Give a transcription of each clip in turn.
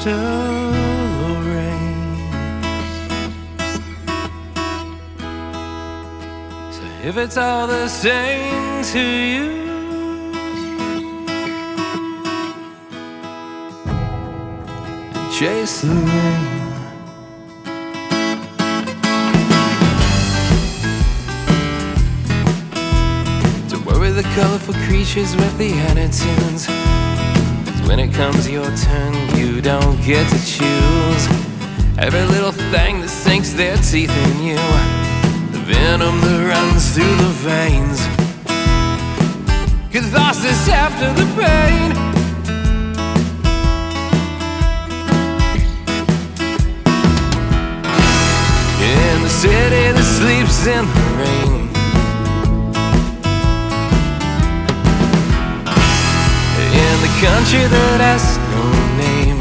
still rains. So if it's all the same to you, then chase the rain. The colorful creatures with the attitudes. 'Cause when it comes your turn, you don't get to choose. Every little thing that sinks their teeth in you, the venom that runs through the veins. Catharsis after the pain. In the city that sleeps in the rain, in the country that has no name.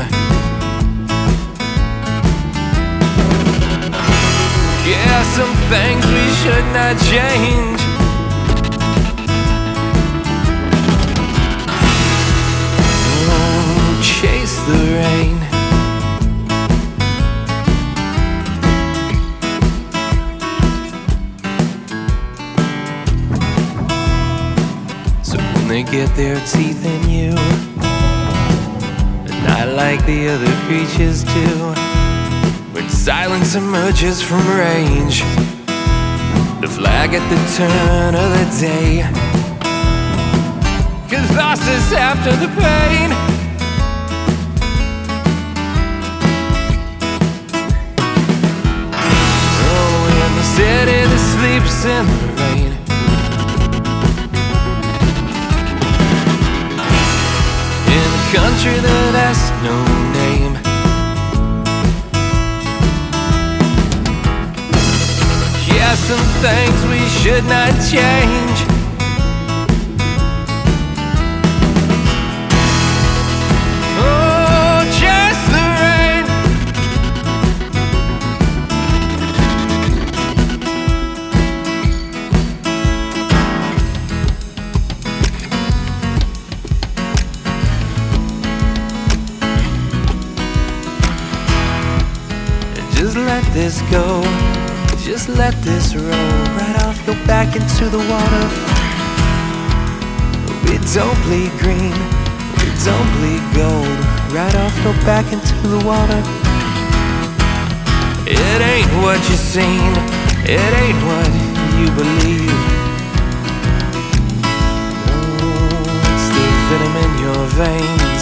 Yeah, some things we should not change. Oh, chase the rain. So when they get their teeth in you, not like the other creatures do, when silence emerges from range, the flag at the turn of the day. Catharsis after the pain. Oh, in the city that sleeps in the rain, country that has no name. Yeah, some things we should not change. Oh, chase the rain. Just let this go, just let this roll right off your back into the water. We don't bleed green, we don't bleed gold, right off your back into the water. It ain't what you've seen, it ain't what you believe. Oh, it's the venom in your veins.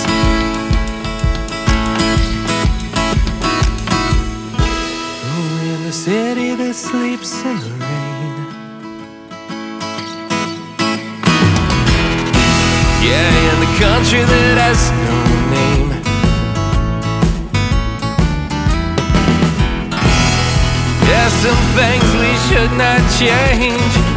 City that sleeps in the rain. Yeah, in the country that has no name. Yeah, some things we should not change.